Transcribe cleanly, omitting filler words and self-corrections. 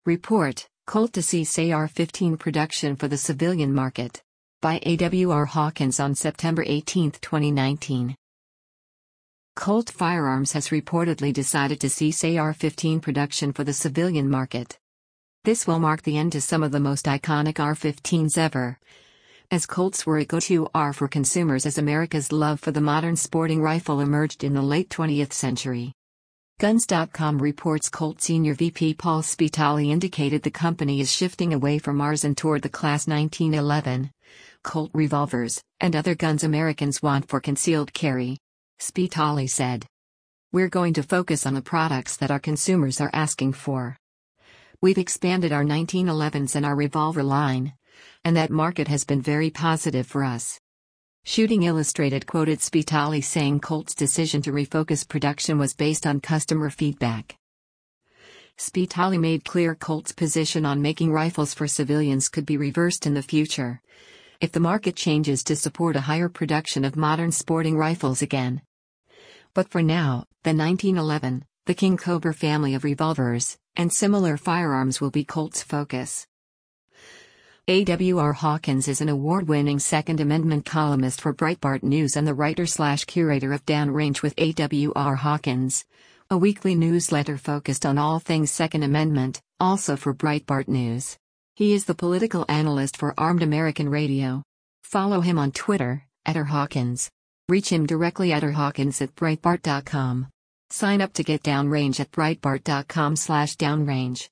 Report, Colt to cease AR-15 production for the civilian market. By A.W.R. Hawkins on September 18, 2019. Colt Firearms has reportedly decided to cease AR-15 production for the civilian market. This will mark the end to some of the most iconic AR-15s ever, as Colts were a go-to AR for consumers as America's love for the modern sporting rifle emerged in the late 20th century. Guns.com reports Colt Senior VP Paul Spitali indicated the company is shifting away from ARs and toward the Class 1911 Colt revolvers and other guns Americans want for concealed carry. Spitali said, "We're going to focus on the products that our consumers are asking for. We've expanded our 1911s and our revolver line, and that market has been very positive for us." Shooting Illustrated quoted Spitali saying Colt's decision to refocus production was based on customer feedback. Spitali made clear Colt's position on making rifles for civilians could be reversed in the future if the market changes to support a higher production of modern sporting rifles again. But for now, the 1911, the King Cobra family of revolvers, and similar firearms will be Colt's focus. A.W.R. Hawkins is an award-winning Second Amendment columnist for Breitbart News and the writer/curator of Downrange with A.W.R. Hawkins, a weekly newsletter focused on all things Second Amendment, also for Breitbart News. He is the political analyst for Armed American Radio. Follow him on Twitter, @RHawkins. Reach him directly at rhawkins@breitbart.com. Sign up to get Downrange at breitbart.com/downrange.